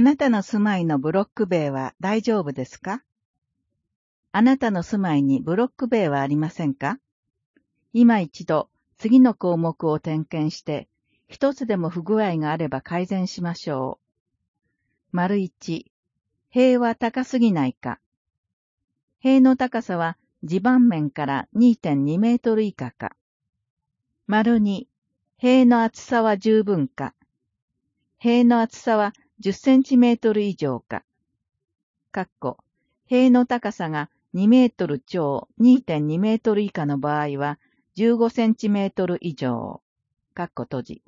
あなたの住まいのブロック塀は大丈夫ですか？あなたの住まいにブロック塀はありませんか？今一度次の項目を点検して、一つでも不具合があれば改善しましょう。1、塀は高すぎないか。塀の高さは地盤面から 2.2 メートル以下か。2、塀の厚さは十分か。塀の厚さは10センチメートル以上か。塀の高さが2メートル超 2.2 メートル以下の場合は15センチメートル以上。3、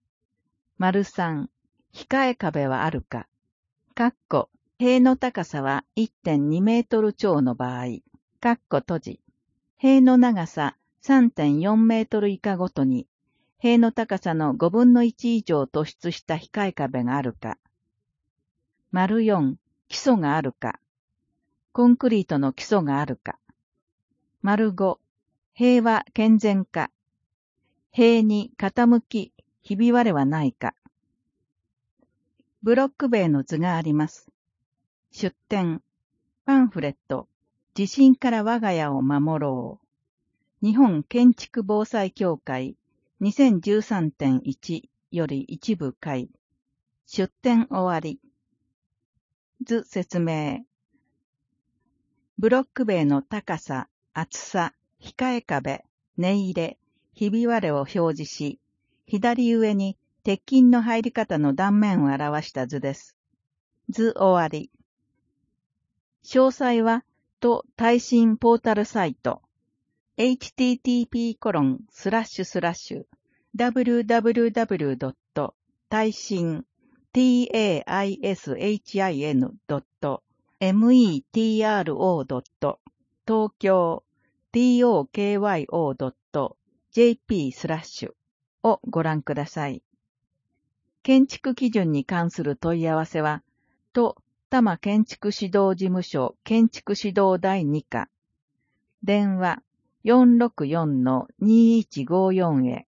控え壁はあるか。塀の高さは 1.2 メートル超の場合。塀の長さ 3.4 メートル以下ごとに、塀の高さの5分の1以上突出した控え壁があるか。4、基礎があるか。コンクリートの基礎があるか。5、塀は健全か。塀に傾き、ひび割れはないか。ブロック塀の図があります。出典、パンフレット、地震から我が家を守ろう。日本建築防災協会 2013.1 より一部回。出典終わり。図説明。ブロック塀の高さ、厚さ、控え壁、根入れ、ひび割れを表示し、左上に鉄筋の入り方の断面を表した図です。図終わり。詳細は、耐震ポータルサイト、http://www. 耐震 taishin.metro.tokyo.jp/ をご覧ください。建築基準に関する問い合わせは、多摩建築指導事務所建築指導第2課。電話 464-2154 へ。